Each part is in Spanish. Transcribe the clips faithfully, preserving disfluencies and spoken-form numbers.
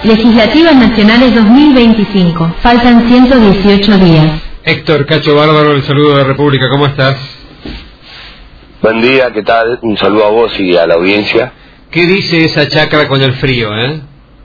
Legislativas Nacionales dos mil veinticinco. Faltan ciento dieciocho días. Héctor Cacho Bárbaro, el saludo de República, ¿cómo estás? Buen día, ¿qué tal? Un saludo a vos y a la audiencia. ¿Qué dice esa chacra con el frío, eh?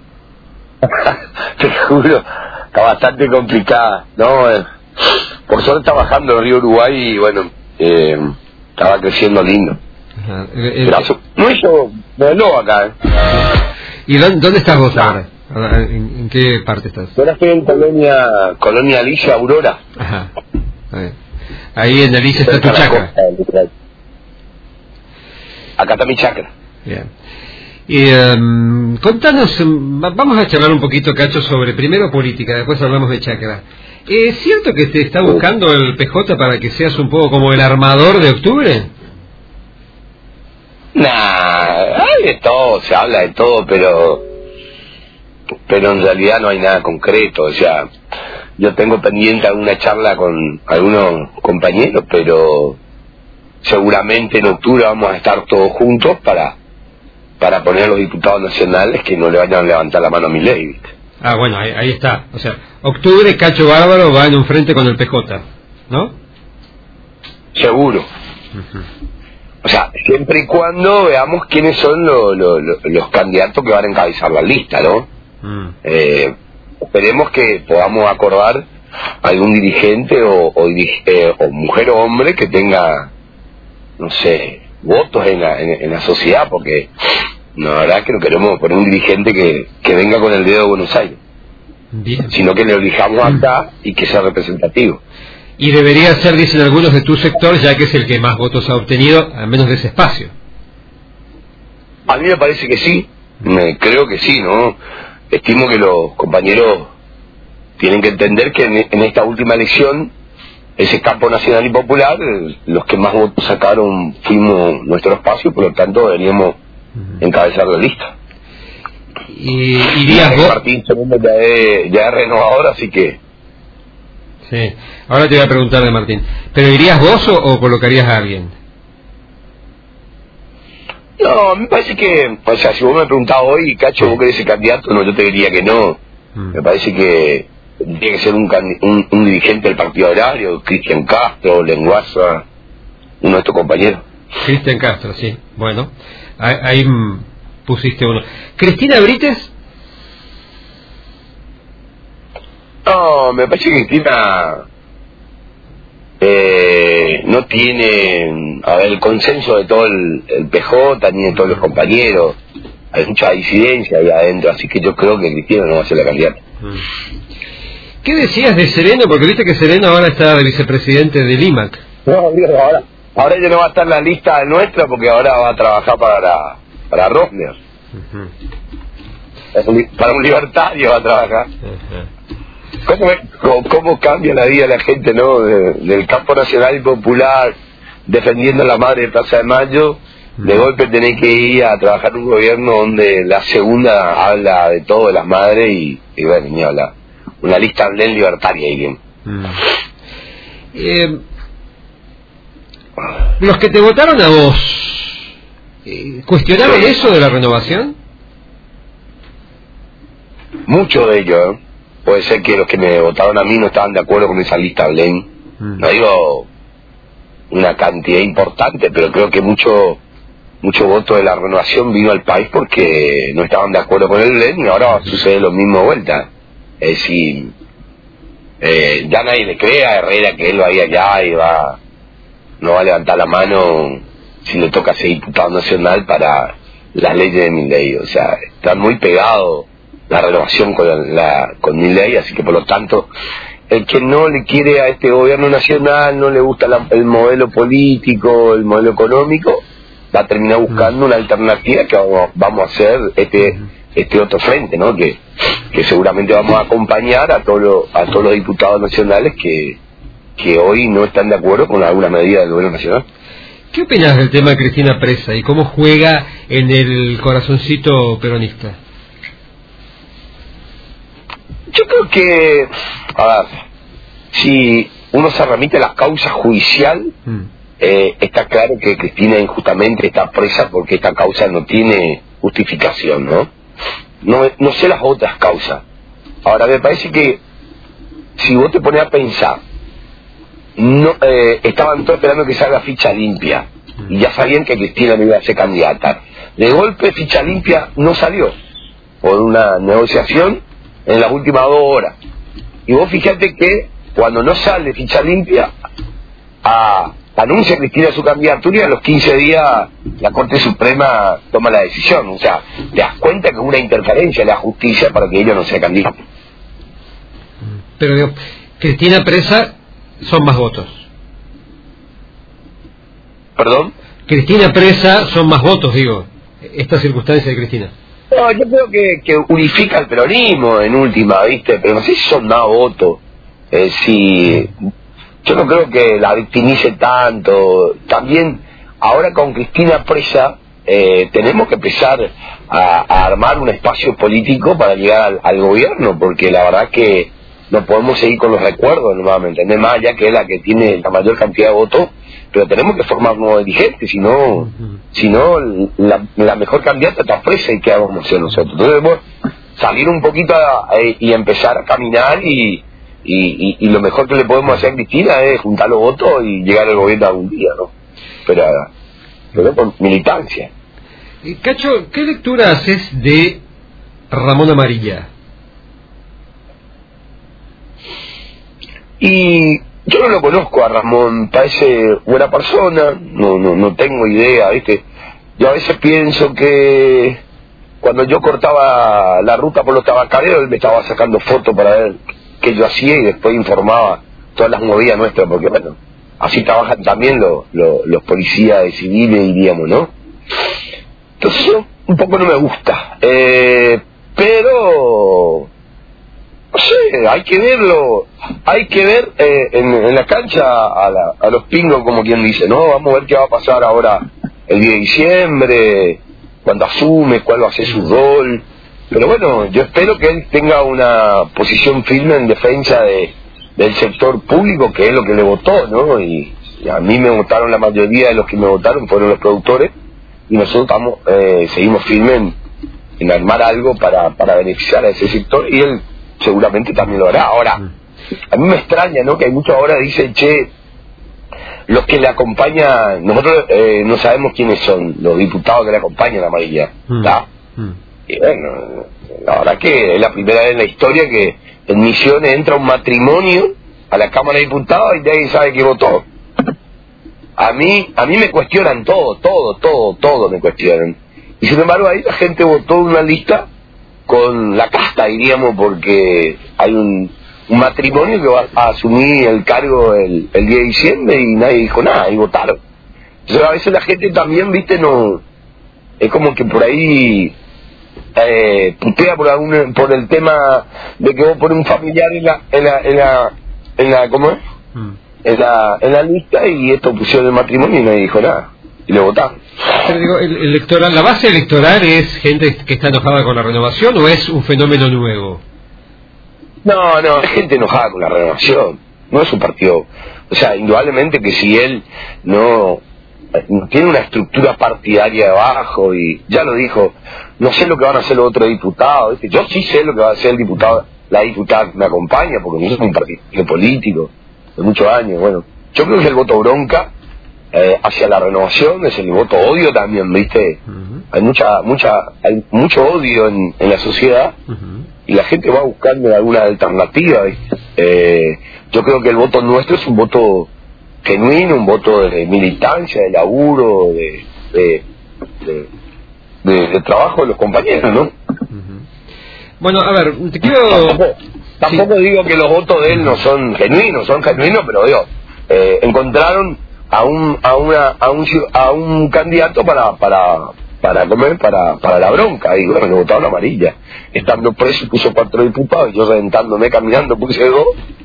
Te juro, está bastante complicada, ¿no? Eh, por suerte está bajando el río Uruguay y bueno, eh, estaba creciendo lindo. Ajá. El, Pero eso, no hizo, no acá, ¿eh? ¿Y dónde, dónde estás vos ahora? ¿En, ¿En qué parte estás? Yo ahora estoy en Colonia, Colonia Alicia, Aurora. Ajá. Ahí en Alicia está tu chacra. Acá está mi chacra. Bien. Y, um, contanos, vamos a charlar un poquito, Cacho, sobre primero política, después hablamos de chacra. ¿Es cierto que te está buscando el P J para que seas un poco como el armador de octubre? Nah, hay de todo, se habla de todo, pero pero en realidad no hay nada concreto. O sea, yo tengo pendiente alguna charla con algunos compañeros, pero seguramente en octubre vamos a estar todos juntos para para poner a los diputados nacionales que no le vayan a levantar la mano a Milei, ¿viste? Ah, bueno, ahí, ahí está. O sea, octubre, Cacho Bárbaro va en un frente con el P J, ¿no? Seguro. Uh-huh. O sea, siempre y cuando veamos quiénes son lo, lo, lo, los candidatos que van a encabezar la lista, ¿no? Uh-huh. Eh, esperemos que podamos acordar algún dirigente o, o, eh, o mujer o hombre que tenga, no sé, votos en la, en, en la sociedad, porque no, la verdad que no queremos poner un dirigente que, que venga con el dedo de Buenos Aires. Bien. Sino que le elijamos acá y que sea representativo. Y debería ser, dicen algunos, de tu sector, ya que es el que más votos ha obtenido, al menos de ese espacio. A mí me parece que sí, me, creo que sí, ¿no? Estimo que los compañeros tienen que entender que en, en esta última elección, ese campo nacional y popular, los que más votos sacaron fuimos nuestro espacio, por lo tanto deberíamos uh-huh. encabezar la lista. ¿Y irías vos? Martín Segundo ya es, ya es renovador, así que... Sí, ahora te voy a preguntar de Martín. ¿Pero irías vos o, o colocarías a alguien? No, me parece que, o sea, si vos me preguntás hoy, Cacho, sí. ¿vos querés ser candidato? No, yo te diría que no. Mm. Me parece que tiene que ser un, un, un dirigente del Partido Agrario, Cristian Castro, Lenguaza, uno de estos compañeros. Cristian Castro, sí. Bueno, ahí, ahí pusiste uno. ¿Cristina Brites? No, me parece que Cristina eh, no tiene, a ver, el consenso de todo el, el P J ni de todos los compañeros. Hay mucha disidencia ahí adentro, así que yo creo que Cristina no va a ser la candidata. ¿Qué decías de Sereno? Porque viste que Sereno ahora está de vicepresidente del I M A C. No, ahora, ahora ella no va a estar en la lista nuestra porque ahora va a trabajar para, para Rosner. Uh-huh. Para un libertario va a trabajar. Uh-huh. ¿Cómo, cómo, ¿Cómo cambia la vida de la gente, no? De, del campo nacional y popular, defendiendo a la madre de Plaza de Mayo, uh-huh. de golpe tenés que ir a trabajar en un gobierno donde la segunda habla de todo de las madres y, y bueno, ni habla. Una lista bien libertaria y bien. Uh-huh. Eh, los que te votaron a vos, eh, ¿cuestionaron sí. eso de la renovación? Muchos de ellos, ¿eh? Puede ser que los que me votaron a mí no estaban de acuerdo con esa lista Blaine. Mm. No digo una cantidad importante, pero creo que mucho mucho voto de la renovación vino al país porque no estaban de acuerdo con el Blaine y ahora sucede lo mismo de vuelta. Es decir, eh, ya nadie le cree a Herrera que él vaya allá y va no va a levantar la mano si le toca ser diputado nacional para las leyes de Milei. O sea, están muy pegados la renovación con la, la con Milei, así que por lo tanto el que no le quiere a este gobierno nacional, no le gusta la, el modelo político, el modelo económico, va a terminar buscando una alternativa que vamos, vamos a hacer este este otro frente, ¿no? Que, que seguramente vamos a acompañar a todos los, a todos los diputados nacionales que, que hoy no están de acuerdo con alguna medida del gobierno nacional. ¿Qué opinas del tema de Cristina Presa y cómo juega en el corazoncito peronista? Yo creo que, a ver, si uno se remite a la causa judicial, mm. eh, está claro que Cristina injustamente está presa porque esta causa no tiene justificación, ¿no? no, no sé las otras causas. Ahora, me parece que si vos te pones a pensar, no eh, estaban todos esperando que salga ficha limpia y ya sabían que Cristina no iba a ser candidata. De golpe ficha limpia no salió por una negociación en las últimas dos horas. Y vos fíjate que cuando no sale ficha limpia, a, anuncia Cristina su candidatura y a los quince días la Corte Suprema toma la decisión. O sea, te das cuenta que es una interferencia de la justicia para que ella no sea candidata. Pero digo, Cristina presa son más votos. ¿Perdón? Cristina presa son más votos, digo, esta circunstancia de Cristina. No, yo creo que, que unifica el peronismo en última, ¿viste? Pero no sé si son más votos. Eh, si yo no creo que la victimice tanto. También, ahora con Cristina presa, eh, tenemos que empezar a, a armar un espacio político para llegar al, al gobierno, porque la verdad que no podemos seguir con los recuerdos, ¿no? ¿Me entendés? Más allá que es la que tiene la mayor cantidad de votos, pero tenemos que formar nuevos dirigentes, si no, uh-huh. si no la, la mejor candidata está presa y qué vamos a hacer nosotros. Entonces, bueno, salir un poquito a, a, y empezar a caminar y, y, y, y lo mejor que le podemos hacer a Cristina es juntar los votos y llegar al gobierno algún día, ¿no? Pero, pero con militancia. Cacho, ¿qué lectura haces de Ramón Amarilla? Y yo no lo conozco a Ramón, parece buena persona, no no no tengo idea, ¿viste? Yo a veces pienso que cuando yo cortaba la ruta por los tabacaderos, él me estaba sacando fotos para ver qué yo hacía y después informaba todas las movidas nuestras, porque bueno, así trabajan también los, los, los policías civiles, diríamos, ¿no? Entonces yo un poco no me gusta, eh, pero... no sé, hay que verlo, hay que ver eh, en, en la cancha a, la, a los pingos, como quien dice, ¿no? Vamos a ver qué va a pasar ahora el diez de diciembre, cuando asume, cuál va a ser su rol. Pero bueno, yo espero que él tenga una posición firme en defensa de, del sector público, que es lo que le votó, ¿no? Y, y a mí me votaron, la mayoría de los que me votaron fueron los productores, y nosotros estamos, eh, seguimos firmes en, en armar algo para, para beneficiar a ese sector, y él seguramente también lo hará. Ahora, a mí me extraña, ¿no? Que hay muchos ahora dicen, che, los que le acompañan, nosotros eh, no sabemos quiénes son los diputados que le acompañan a Amarilla, ¿está? Mm. Mm. Y bueno, la verdad que es la primera vez en la historia que en Misiones entra un matrimonio a la Cámara de Diputados y nadie sabe quién votó. A mí, a mí me cuestionan todo, todo, todo, todo me cuestionan. Y sin embargo ahí la gente votó una lista con la casta, diríamos, porque hay un, un matrimonio que va a asumir el cargo el, el diez de diciembre y nadie dijo nada, y votaron. Entonces a veces la gente también, viste, no, es como que por ahí eh, putea por, algún, por el tema de que vos pones un familiar en la, en la, en la, en la ¿cómo es? Mm. En la, en la lista, y esto pusieron el matrimonio y nadie dijo nada, y lo votaron. Pero digo, el electoral, ¿la base electoral es gente que está enojada con la renovación o es un fenómeno nuevo? No, no, es gente enojada con la renovación, no es un partido. O sea, indudablemente que si él no, no tiene una estructura partidaria de abajo, y ya lo dijo, no sé lo que van a hacer los otros diputados, ¿viste? Yo sí sé lo que va a hacer el diputado, la diputada que me acompaña, porque no es un partido político de muchos años. Bueno, yo creo que el voto bronca Eh, hacia la renovación es el voto odio también, ¿viste? Uh-huh. Hay mucha, mucha, hay mucho odio en, en la sociedad, uh-huh, y la gente va buscando alguna alternativa, ¿viste? Eh, yo creo que el voto nuestro es un voto genuino, un voto de militancia, de laburo, de, de, de, de, de trabajo de los compañeros, ¿no? Uh-huh. Bueno, a ver, te quiero... Tampoco, tampoco sí. digo que los votos de él no son genuinos, son genuinos, pero digo, eh, encontraron a un a una a un a un candidato para para para comer para para la bronca, y bueno, le votaron Amarilla, estando preso puso cuatro diputados, y yo reventándome caminando puse dos.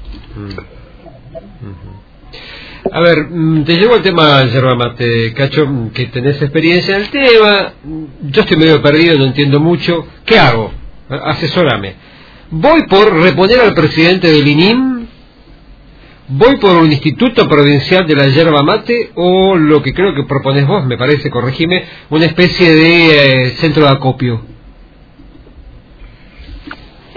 A ver, te llevo el tema del yerba mate, Cacho, que tenés experiencia en el tema. Yo estoy medio perdido, no entiendo mucho. ¿Qué hago? Asesórame. ¿Voy por reponer al presidente del I N I M? ¿Voy por un instituto provincial de la yerba mate, o lo que creo que proponés vos, me parece, corregime, una especie de eh, centro de acopio?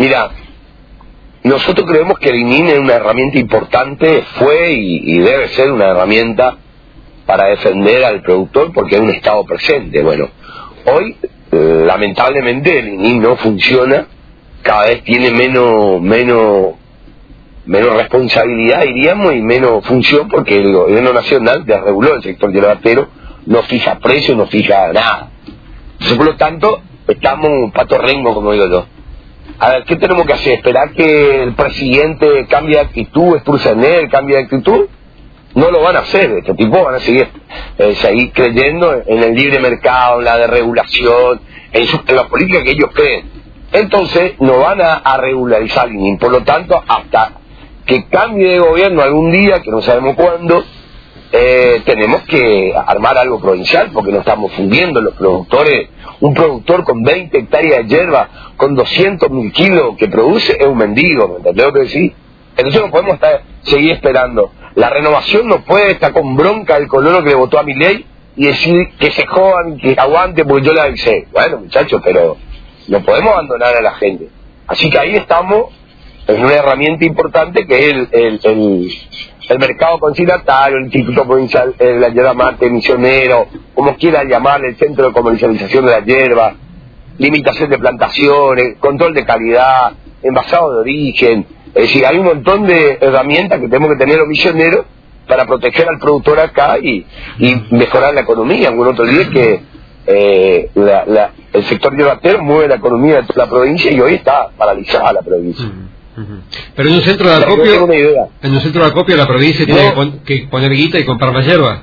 Mira, nosotros creemos que el I N I N es una herramienta importante, fue y, y debe ser una herramienta para defender al productor porque es un estado presente. Bueno, hoy eh, lamentablemente el I N I N no funciona, cada vez tiene menos menos menos responsabilidad, diríamos, y menos función, porque el gobierno nacional desreguló el sector yerbastero, no fija precios, no fija nada. Entonces, por lo tanto, estamos un pato rengo, como digo yo. A ver, ¿qué tenemos que hacer? ¿Esperar que el presidente cambie de actitud, Sturzenegger cambie de actitud? No lo van a hacer, este tipo van a seguir, eh, seguir creyendo en el libre mercado, en la desregulación, en, su, en la política que ellos creen. Entonces, no van a, a regularizar el I N I N. Por lo tanto, hasta que cambie de gobierno algún día, que no sabemos cuándo, eh, tenemos que armar algo provincial, porque nos estamos fundiendo los productores. Un productor con veinte hectáreas de hierba, con doscientos mil kilos que produce, es un mendigo, ¿me entendés lo que decís? Entonces no podemos estar, seguir esperando. La renovación no puede estar con bronca del colono que le votó a Milei y decir que se jodan, que aguante, porque yo le avisé. Bueno, muchachos, pero no podemos abandonar a la gente. Así que ahí estamos en una herramienta importante que es el, el, el, el mercado conciliatario, el Instituto Provincial de la Hierba Mate, Misionero, como quieran llamarle, el Centro de Comercialización de la Hierba, limitación de plantaciones, control de calidad, envasado de origen. Es decir, hay un montón de herramientas que tenemos que tener los misioneros para proteger al productor acá y, y mejorar la economía. Algún otro día que eh, la, la, el sector yerbastero mueve la economía de toda la provincia y hoy está paralizada la provincia. Uh-huh. Uh-huh. Pero en un centro de acopio, en un centro de acopio la provincia no. tiene que, pon, que poner guita y comprar más hierba.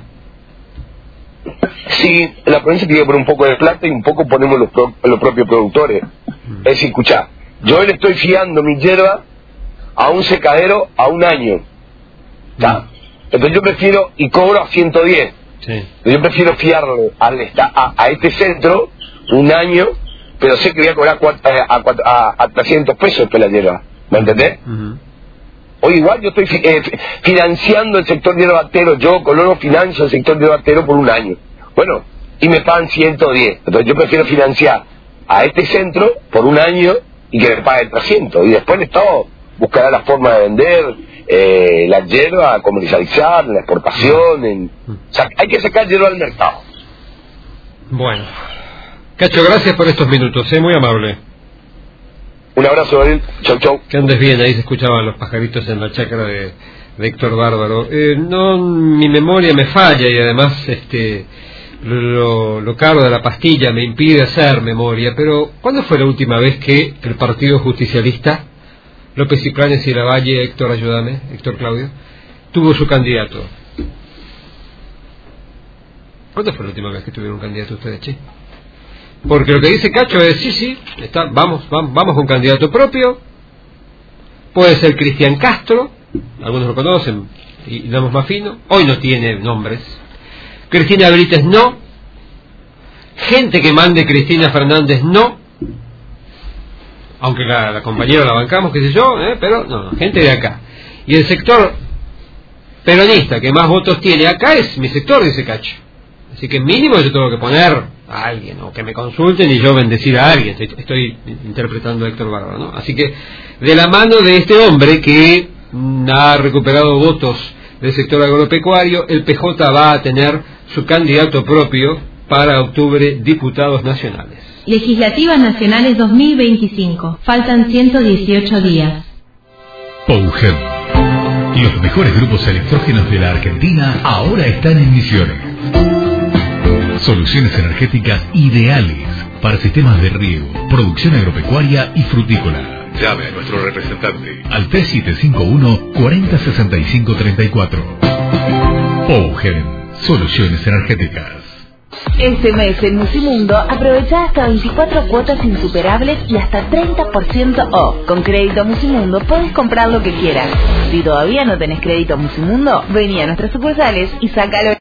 Sí, la provincia tiene que poner un poco de plata y un poco ponemos los, pro, los propios productores. Uh-huh. Es decir, escuchá, yo le estoy fiando mi hierba a un secadero a un año. ¿Está? Entonces yo prefiero, y cobro a ciento diez. Sí. Yo prefiero fiarle al, a, a este centro un año, pero sé que voy a cobrar a, a, a, a trescientos pesos que la hierba. ¿Me entendés? Uh-huh. O igual yo estoy eh, financiando el sector yerbastero, yo colono financio el sector yerbastero por un año. Bueno, y me pagan ciento diez. Entonces yo prefiero financiar a este centro por un año y que me pague trescientos. Y después el Estado buscará la forma de vender eh, la hierba, comercializar, la exportación. En, o sea, hay que sacar hierba al mercado. Bueno. Cacho, gracias por estos minutos, ¿eh? Muy amable. Un abrazo, Ariel. Chau, chau. Que andes bien, ahí se escuchaban los pajaritos en la chacra de, de Héctor Bárbaro. Eh, no, mi memoria me falla y además este lo, lo caro de la pastilla me impide hacer memoria, pero ¿cuándo fue la última vez que el Partido Justicialista, López y Planes y Lavalle, Héctor, ayúdame, Héctor Claudio, tuvo su candidato? ¿Cuándo fue la última vez que tuvieron un candidato ustedes, che? Porque lo que dice Cacho es, sí, sí, está, vamos, vamos, vamos con candidato propio, puede ser Cristian Castro, algunos lo conocen, y damos más fino, hoy no tiene nombres, Cristina Brites no, gente que mande Cristina Fernández no, aunque la, la compañera la bancamos, qué sé yo, ¿eh? Pero no, gente de acá. Y el sector peronista que más votos tiene acá es mi sector, dice Cacho. Así que mínimo yo tengo que poner a alguien, o que me consulten y yo bendecir a alguien. Estoy, estoy interpretando a Héctor Bárbaro, ¿no? Así que de la mano de este hombre que ha recuperado votos del sector agropecuario, el P J va a tener su candidato propio para octubre, diputados nacionales. Legislativas Nacionales dos mil veinticinco. Faltan ciento dieciocho días. Pougen. Los mejores grupos electrógenos de la Argentina ahora están en Misiones. Soluciones energéticas ideales para sistemas de riego, producción agropecuaria y frutícola. Llame a nuestro representante al tres siete cinco uno, cuatro cero seis cinco tres cuatro. Pougen. Soluciones energéticas. Este mes en Musimundo aprovecha hasta veinticuatro cuotas insuperables y hasta treinta por ciento off. Con crédito Musimundo puedes comprar lo que quieras. Si todavía no tenés crédito Musimundo, vení a nuestras sucursales y sácalo.